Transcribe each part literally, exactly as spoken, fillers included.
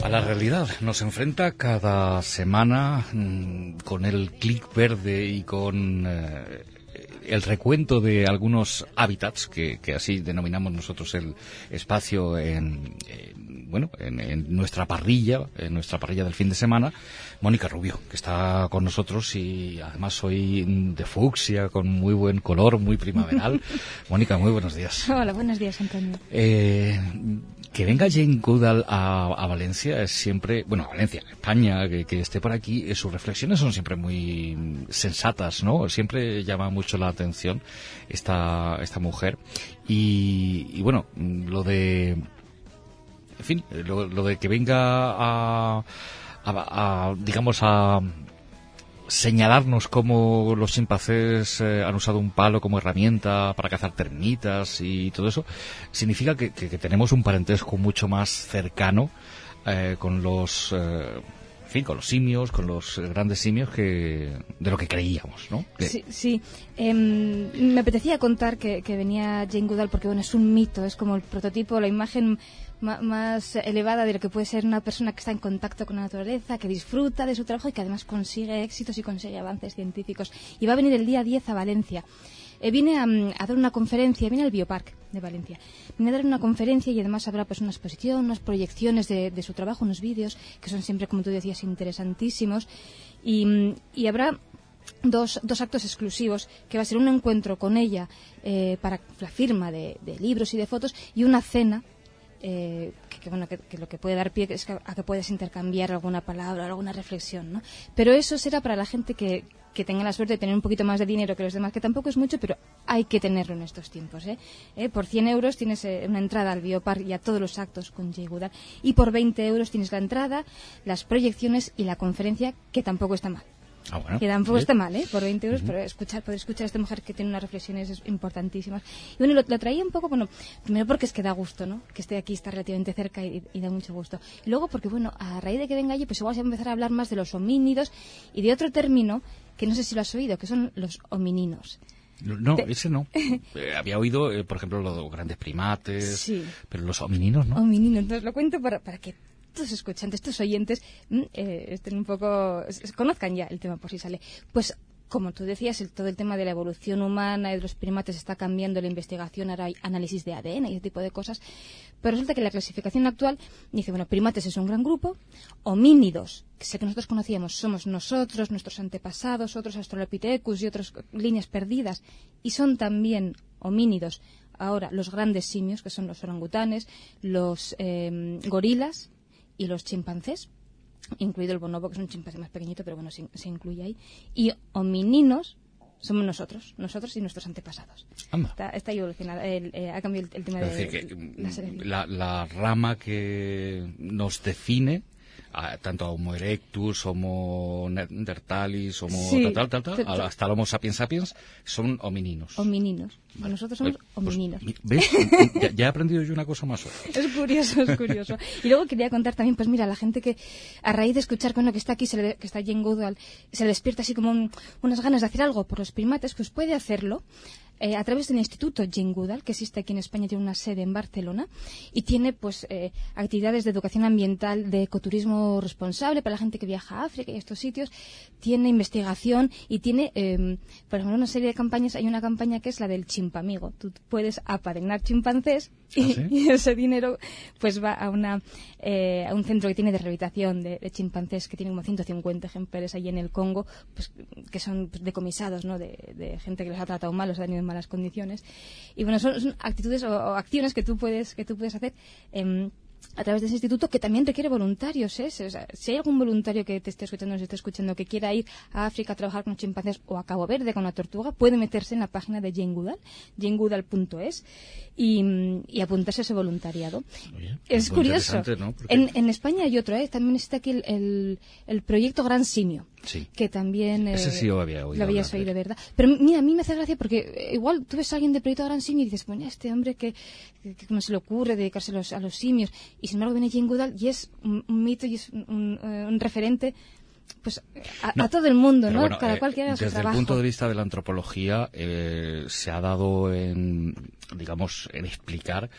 a la realidad. Nos enfrenta cada semana mmm, con el clic verde y con eh, el recuento de algunos hábitats, que, que así denominamos nosotros el espacio en, en bueno, en, en nuestra parrilla, en nuestra parrilla del fin de semana. Mónica Rubio, que está con nosotros y además hoy de fucsia, con muy buen color, muy primaveral. Mónica, muy buenos días. Hola, buenos días, Antonio. Eh, que venga Jane Goodall a, a Valencia es siempre, bueno, a Valencia, a España, que, que esté por aquí, eh, sus reflexiones son siempre muy sensatas, ¿no? Siempre llama mucho la atención esta, esta mujer. Y, y bueno, lo de, en fin, lo, lo de que venga a... A, a, digamos, a señalarnos cómo los chimpancés eh, han usado un palo como herramienta para cazar termitas y todo eso, significa que, que, que tenemos un parentesco mucho más cercano eh, con los... Eh, en fin, con los simios, con los grandes simios que de lo que creíamos, ¿no? Que... Sí, sí. Eh, me apetecía contar que, que venía Jane Goodall porque, bueno, es un mito, es como el prototipo, la imagen ma- más elevada de lo que puede ser una persona que está en contacto con la naturaleza, que disfruta de su trabajo y que además consigue éxitos y consigue avances científicos. Y va a venir el día diez a Valencia. Eh, viene a, a dar una conferencia, viene al Biopark de Valencia. Viene a dar una conferencia y además habrá pues una exposición, unas proyecciones de, de su trabajo, unos vídeos que son siempre, como tú decías, interesantísimos. Y, y habrá dos, dos actos exclusivos, que va a ser un encuentro con ella eh, para la firma de, de libros y de fotos y una cena. Eh, que, que, bueno, que, que lo que puede dar pie es que, a que puedes intercambiar alguna palabra, alguna reflexión, ¿no? Pero eso será para la gente que, que tenga la suerte de tener un poquito más de dinero que los demás, que tampoco es mucho, pero hay que tenerlo en estos tiempos, ¿eh? ¿Eh? Por cien euros tienes eh, una entrada al Biopark y a todos los actos con Jane Goodall, y por veinte euros tienes la entrada, las proyecciones y la conferencia, que tampoco está mal. Ah, bueno, que tampoco ¿sí? está mal, ¿eh? Por veinte euros, Uh-huh. pero escuchar, poder escuchar a esta mujer que tiene unas reflexiones importantísimas. Y bueno, lo, lo traía un poco, bueno, primero porque es que da gusto, ¿no? Que esté aquí, está relativamente cerca y, y da mucho gusto. Y luego porque, bueno, a raíz de que venga allí, pues igual se va a empezar a hablar más de los homínidos y de otro término que no sé si lo has oído, que son los homininos. No, Te... ese no. Eh, había oído, eh, por ejemplo, los grandes primates, sí. Pero los homininos, ¿no? Homininos, entonces lo cuento para, para que estos escuchantes, estos oyentes, eh, estén un poco, conozcan ya el tema por si sale. Pues, como tú decías, el, todo el tema de la evolución humana y de los primates está cambiando, la investigación, ahora hay análisis de A D N y ese tipo de cosas. Pero resulta que la clasificación actual dice, bueno, primates es un gran grupo, homínidos, que sé que nosotros conocíamos, somos nosotros, nuestros antepasados, otros Australopithecus y otras líneas perdidas, y son también homínidos ahora los grandes simios, que son los orangutanes, los eh, gorilas y los chimpancés, incluido el bonobo, que es un chimpancé más pequeñito, pero bueno, se, se incluye ahí. Y homininos somos nosotros, nosotros y nuestros antepasados. Está, está evolucionado, el, eh, ha cambiado el, el tema es de, decir, que la selección. La, la rama que nos define, a, tanto a Homo erectus, Homo neanderthalis, Homo sí, tal, tal, tal, tal, hasta el Homo sapiens sapiens, son homininos. Homininos. Vale. Nosotros somos pues, homininos. Pues, ¿ves? ya, ya he aprendido yo una cosa más hoy. Es curioso, es curioso. Y luego quería contar también, pues mira, la gente que a raíz de escuchar bueno, que está aquí, se le, que está Jane Goodall, se le despierta así como un, unas ganas de hacer algo por los primates, pues puede hacerlo eh, a través del Instituto Jane Goodall, que existe aquí en España, tiene una sede en Barcelona, y tiene pues eh, actividades de educación ambiental, de ecoturismo responsable para la gente que viaja a África y a estos sitios, tiene investigación y tiene, eh, por ejemplo, una serie de campañas. Hay una campaña que es la del chimpamigo. Tú puedes apadrinar chimpancés y, ¿Ah, sí? y ese dinero pues va a una eh, a un centro que tiene de rehabilitación de, de chimpancés, que tiene como ciento cincuenta ejemplares ahí en el Congo, pues que son pues, decomisados, ¿no? De, de gente que les ha tratado mal, los ha tenido en malas condiciones. Y bueno, son, son actitudes o, o acciones que tú puedes que tú puedes hacer eh, a través de ese instituto, que también requiere voluntarios, ¿eh? O sea, si hay algún voluntario que te esté escuchando, nos esté escuchando, que quiera ir a África a trabajar con los chimpancés o a Cabo Verde con la tortuga, puede meterse en la página de Jane Goodall, jane goodall punto es, y, y apuntarse a ese voluntariado. Oye, es curioso. ¿No? Porque... En, en España hay otro, ¿eh? También está aquí el, el, el proyecto Gran Simio. Sí. Que también... Eh, Ese sí lo había oído. Lo habías oído, ¿verdad? Pero mira, a mí me hace gracia porque eh, igual tú ves a alguien del proyecto Gran Simio y dices, bueno, este hombre que, que, que cómo se le ocurre dedicarse a los, a los simios. Y sin embargo viene Jane Goodall y es un, un mito y es un, un, uh, un referente pues a, no, a todo el mundo, ¿no? Bueno, Cada eh, cual quiera su desde trabajo. el punto de vista de la antropología eh, se ha dado en, digamos, en explicar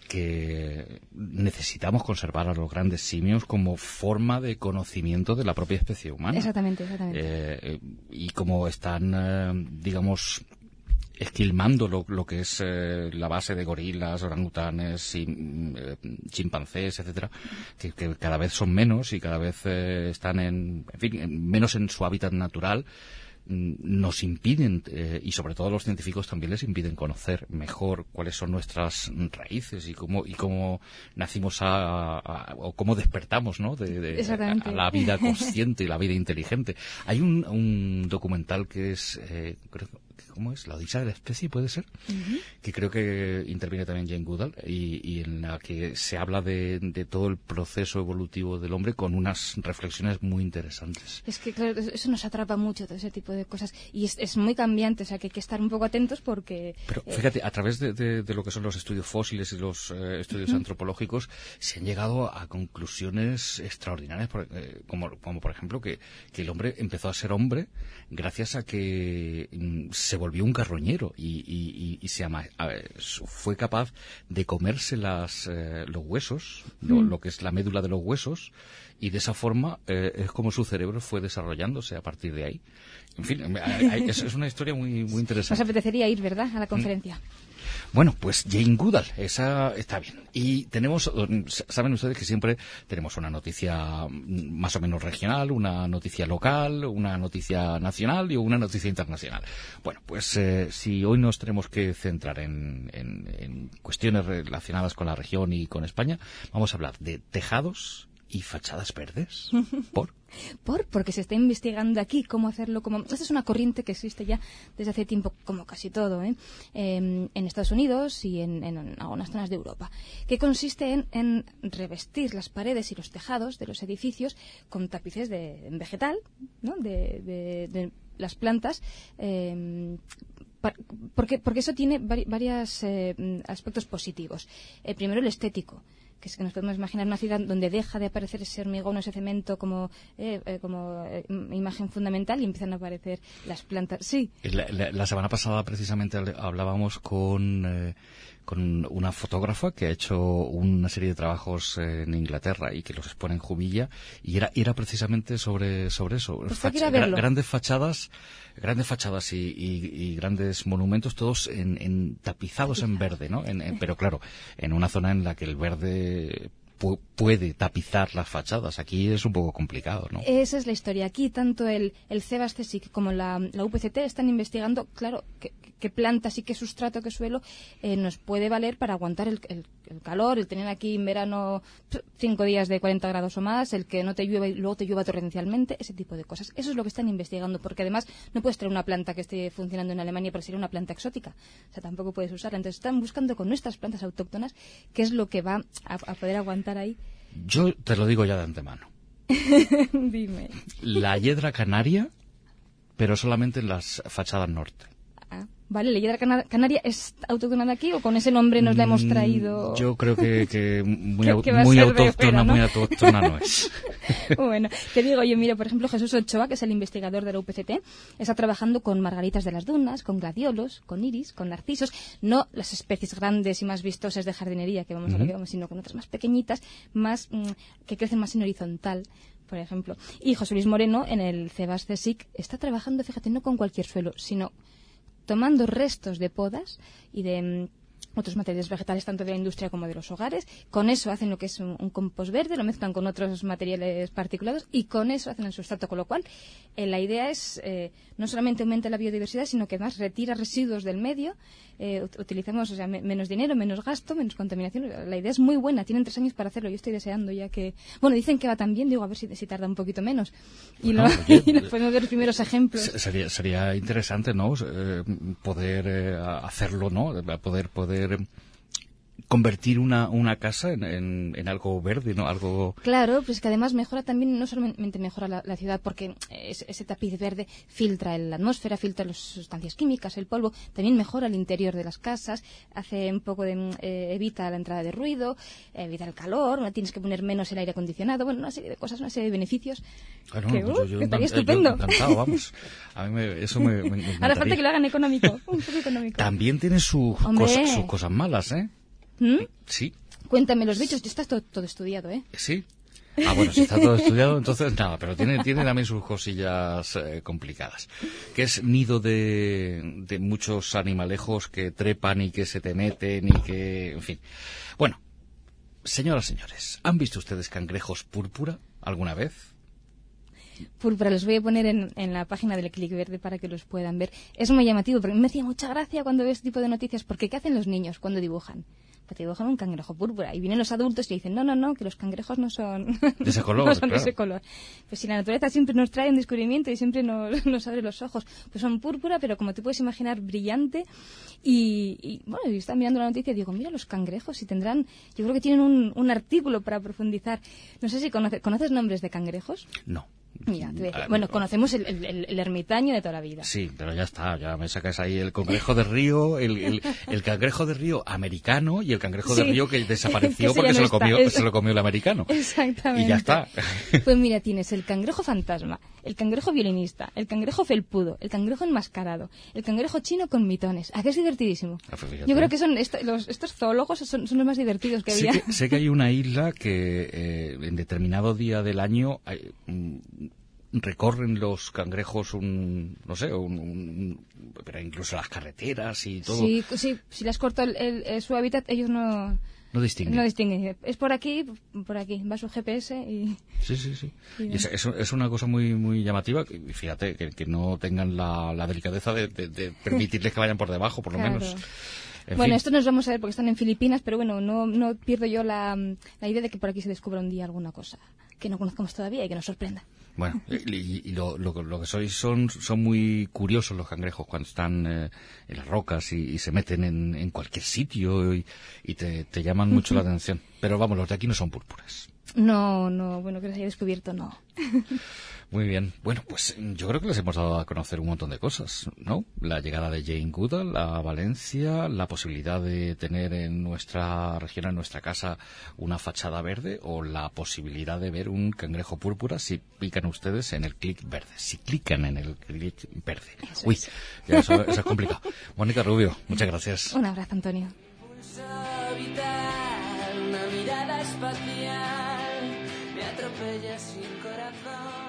que necesitamos conservar a los grandes simios como forma de conocimiento de la propia especie humana. Exactamente, exactamente. Eh, y como están, eh, digamos, esquilmando lo, lo que es eh, la base de gorilas, orangutanes, y, eh, chimpancés, etcétera, que, que cada vez son menos y cada vez eh, están en, en fin, en- menos en su hábitat natural, mm, nos impiden, eh, y sobre todo a los científicos también les impiden conocer mejor cuáles son nuestras raíces y cómo y cómo nacimos a, a- o cómo despertamos, ¿no? De, de- Exactamente. a la vida consciente y la vida inteligente. Hay un, un documental que es, eh, creo, ¿cómo es? La Odisea de la especie, ¿puede ser? Ujú. Que creo que interviene también Jane Goodall y, y en la que se habla de, de todo el proceso evolutivo del hombre con unas reflexiones muy interesantes. Es que, claro, eso nos atrapa mucho, todo ese tipo de cosas. Y es, es muy cambiante, o sea, que hay que estar un poco atentos porque... Pero eh, fíjate, a través de, de- de lo que son los estudios fósiles y los eh, estudios antropológicos, se han llegado a conclusiones extraordinarias, por- eh, como, como por ejemplo que, que el hombre empezó a ser hombre gracias a que mm, se volvió un carroñero y, y- y- y se ama- a ver, su- fue capaz de comerse las, eh, los huesos, lo, Mm. lo que es la médula de los huesos, y de esa forma eh, es como su cerebro fue desarrollándose a partir de ahí. En fin, hay- hay- es, es una historia muy, muy interesante. nos apetecería ir, ¿verdad?, a la conferencia. Bueno, pues Jane Goodall, esa está bien. Y tenemos, mm, saben ustedes que siempre tenemos una noticia mm, más o menos regional, una noticia local, una noticia nacional y una noticia internacional. Bueno, pues eh, si hoy nos tenemos que centrar en, en- en cuestiones relacionadas con la región y con España, vamos a hablar de tejados y fachadas verdes. ¿Por? Por, porque se está investigando aquí cómo hacerlo. Como esta es una corriente que existe ya desde hace tiempo, como casi todo, ¿eh? Eh, en Estados Unidos y en, en algunas zonas de Europa, que consiste en, en revestir las paredes y los tejados de los edificios con tapices de en vegetal, ¿no? de, de- de las plantas. eh, pa- porque, porque eso tiene varios aspectos positivos. El primero, el estético, que es que nos podemos imaginar una ciudad donde deja de aparecer ese hormigón o ese cemento como, eh, eh, como eh, imagen fundamental y empiezan a aparecer las plantas. Sí. La, la- la semana pasada precisamente hable- hablábamos con, eh, con una fotógrafa que ha hecho una serie de trabajos eh, en Inglaterra y que los expone en Jumilla, y era era precisamente sobre sobre eso. Pues hay que ir Facha- a verlo. gra- grandes fachadas, grandes fachadas y, y- y grandes monumentos, todos en, en tapizados en verde, ¿no? En- en- pero claro, en una zona en la que el verde pu- puede tapizar las fachadas. Aquí es un poco complicado, ¿no? Esa es la historia. Aquí tanto el, el CEBAS CSIC como la, la U P C T están investigando, claro, qué, qué plantas y qué sustrato, qué suelo eh, nos puede valer para aguantar el, el- el calor, el tener aquí en verano pf, cinco días de cuarenta grados o más, el que no te llueva y luego te llueva torrencialmente, ese tipo de cosas. Eso es lo que están investigando, porque además no puedes traer una planta que esté funcionando en Alemania porque sería una planta exótica. O sea, tampoco puedes usarla. Entonces están buscando con nuestras plantas autóctonas qué es lo que va a, a poder aguantar ahí. Yo te lo digo ya de antemano. Dime. La hiedra canaria, pero solamente en las fachadas norte. Ah, vale, ¿la hiedra cana- canaria es autóctona de aquí o con ese nombre nos la hemos traído? Mm, Yo creo que, que muy, Que- au- que va a muy ser de autóctona, fuera, ¿no? muy autóctona no es. Bueno, te digo yo, mira, por ejemplo, Jesús Ochoa, que es el investigador de la U P C T, está trabajando con margaritas de las dunas, con gladiolos, con iris, con narcisos, no las especies grandes y más vistosas de jardinería que vamos a lo que vamos, sino con otras más pequeñitas, más mm, que crecen más en horizontal, por ejemplo. Y José Luis Moreno, en el CEBAS CSIC, está trabajando, fíjate, no con cualquier suelo, sino tomando restos de podas y de mm, otros materiales vegetales, tanto de la industria como de los hogares. Con eso hacen lo que es un, un compost verde, lo mezclan con otros materiales particulados y con eso hacen el sustrato. Con lo cual, eh, la idea es eh, no solamente aumenta la biodiversidad, sino que además retira residuos del medio. Eh, ut- utilizamos o sea, me- menos dinero, menos gasto, menos contaminación. La idea es muy buena. Tienen tres años para hacerlo. Yo estoy deseando ya que... Bueno, dicen que va tan bien. Digo, a ver si, si tarda un poquito menos. Y, Bueno, lo, oye, y lo podemos ver los primeros ejemplos. Se- Sería, sería interesante, ¿no? Eh, poder eh, hacerlo, ¿no? Poder, poder convertir una, una casa en, en, en algo verde, ¿no? Algo... Claro, pues que además mejora también, no solamente mejora la, la ciudad, porque ese, ese tapiz verde filtra la atmósfera, filtra las sustancias químicas, el polvo, también mejora el interior de las casas, hace un poco de, eh, evita la entrada de ruido, evita el calor, no tienes que poner menos el aire acondicionado, bueno, una serie de cosas, una serie de beneficios. Claro, que, pues uh, yo, yo que estaría encan- estupendo. yo encantado, vamos. A mí me, eso me, me, me Ahora falta encantaría. que lo hagan económico, un poco económico. También tiene sus Hombre. cosas, sus cosas malas, ¿eh? ¿Mm? Sí, Cuéntame los bichos, está todo, todo estudiado, ¿eh? sí. Ah, bueno, si está todo estudiado, entonces nada, pero tiene, tiene también sus cosillas eh, complicadas. Que es nido de, de muchos animalejos que trepan y que se te meten y que, en fin. Bueno, señoras, señores, ¿han visto ustedes cangrejos púrpura alguna vez? Púrpura, los voy a poner en, en la página del Clic Verde para que los puedan ver. Es muy llamativo, porque me hacía mucha gracia cuando veo este tipo de noticias, porque ¿qué hacen los niños cuando dibujan? Pues te dibujan un cangrejo púrpura, y vienen los adultos y dicen, no, no, no, que los cangrejos no son De ese color, no son de claro. ese color. Pues si la naturaleza siempre nos trae un descubrimiento y siempre nos, nos abre los ojos, pues son púrpura, pero como te puedes imaginar, brillante. Y, y bueno, yo estaba mirando la noticia y digo, mira los cangrejos, y tendrán, yo creo que tienen un, un artículo para profundizar. No sé si conoce, ¿conoces nombres de cangrejos? No. Mira, te voy a decir. Ah, Bueno, no. conocemos el, el- el ermitaño de toda la vida. Sí, pero ya está, ya me sacas ahí el cangrejo de río, el, el, el cangrejo de río americano y el cangrejo de Sí. río que desapareció Que ese porque ya se no lo comió, está, eso. se lo comió el americano. Exactamente. Y ya está. Pues mira, tienes el cangrejo fantasma, el cangrejo violinista, el cangrejo felpudo, el cangrejo enmascarado, el cangrejo chino con mitones. ¿A qué es divertidísimo? Ah, pues fíjate. Yo creo que son esto- los, estos zoólogos son, son los más divertidos que Sé había. que, sé que hay una isla que eh, en determinado día del año hay, mm, recorren los cangrejos un, no sé, un, un- pero incluso las carreteras y todo. Sí, sí, si les corto el, el- el- su hábitat, ellos no, No distinguen. no distinguen. Es por aquí, por aquí. Va su G P S y... Sí, sí, sí. Y Y es, es, es una cosa muy muy llamativa. Y fíjate, que, que no tengan la, la delicadeza de, de- de permitirles que vayan por debajo, por lo Claro. menos. En Bueno, fin. esto nos vamos a ver porque están en Filipinas, pero bueno, no, no pierdo yo la, la idea de que por aquí se descubra un día alguna cosa que no conozcamos todavía y que nos sorprenda. Bueno, y, y lo, lo, lo que sois son, son muy curiosos los cangrejos cuando están eh, en las rocas y, y se meten en, en cualquier sitio y, y te, te llaman mucho la atención. Pero vamos, los de aquí no son púrpuras. No, no, bueno, que los haya descubierto, no. Muy bien. Bueno, pues yo creo que les hemos dado a conocer un montón de cosas, ¿no? La llegada de Jane Goodall a Valencia, la posibilidad de tener en nuestra región, en nuestra casa, una fachada verde o la posibilidad de ver un cangrejo púrpura si pican ustedes en el clic verde. Si clican en el clic verde. Eso Uy, es. ya eso, eso es complicado. Mónica Rubio, muchas gracias. Un abrazo, Antonio. Pulso vital, una mirada espacial, me atropella sin corazón.